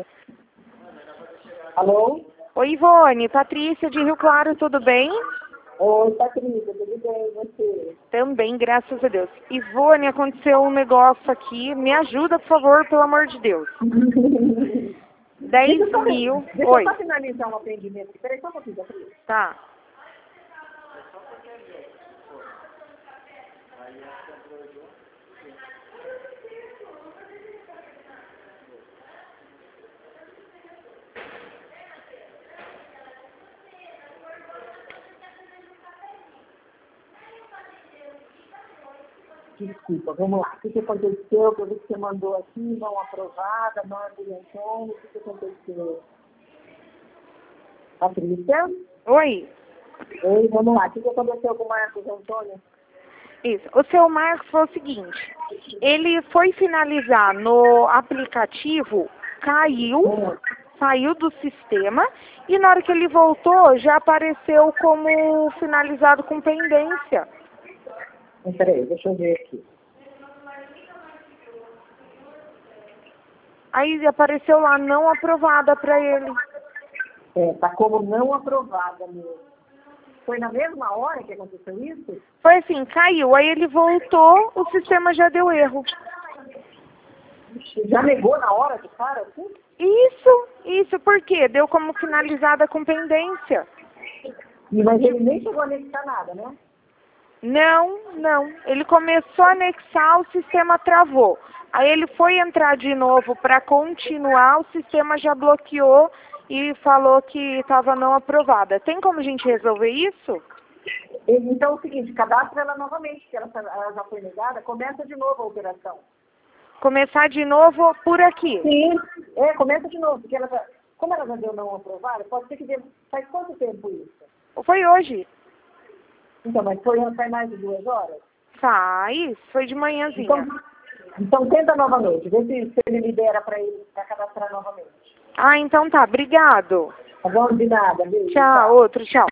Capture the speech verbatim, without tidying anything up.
Alô? Oi, Ivone, Patrícia de Rio Claro, tudo bem? Oi, Patrícia, tudo bem? E você? Também, graças a Deus. Ivone, aconteceu um negócio aqui, me ajuda, por favor, pelo amor de Deus. dez Deixa eu só, mil. deixa Oi. eu só finalizar um atendimento aqui. Peraí só um pouquinho, Patrícia. Tá. Desculpa, vamos lá. O que, que aconteceu? Eu vi que você mandou aqui, não aprovada, Marcos Antônio. O que, que aconteceu? Patrícia? Oi. Oi, vamos lá. O que, que aconteceu com o Marcos Antônio? Isso. O seu Marcos foi o seguinte, ele foi finalizar no aplicativo, caiu, Hum. saiu do sistema e na hora que ele voltou já apareceu como finalizado com pendência. Mas peraí, deixa eu ver aqui. Aí apareceu lá não aprovada para ele. É, tá como não aprovada mesmo. Foi na mesma hora que aconteceu isso? Foi assim, caiu, aí ele voltou, o sistema já deu erro. Já negou na hora de cara, assim? Isso, isso, por quê? Deu como finalizada com pendência. E, mas ele nem chegou a anexar nada, né? Não, não. Ele começou a anexar, o sistema travou. Aí ele foi entrar de novo para continuar, o sistema já bloqueou e falou que estava não aprovada. Tem como a gente resolver isso? Então é o seguinte, cadastra ela novamente, que ela, ela já foi negada, começa de novo a operação. Começar de novo por aqui? Sim, é, começa de novo, porque ela já, como ela já deu não aprovada, pode ser que dê, faz quanto tempo isso? Foi hoje. Então, mas foi faz mais de duas horas? Faz, foi de manhãzinha. Então, então tenta novamente, vê se, se ele libera para ele para cadastrar novamente. Ah, então tá, obrigado. Tá bom? De nada, beijo. Tchau, outro, tchau.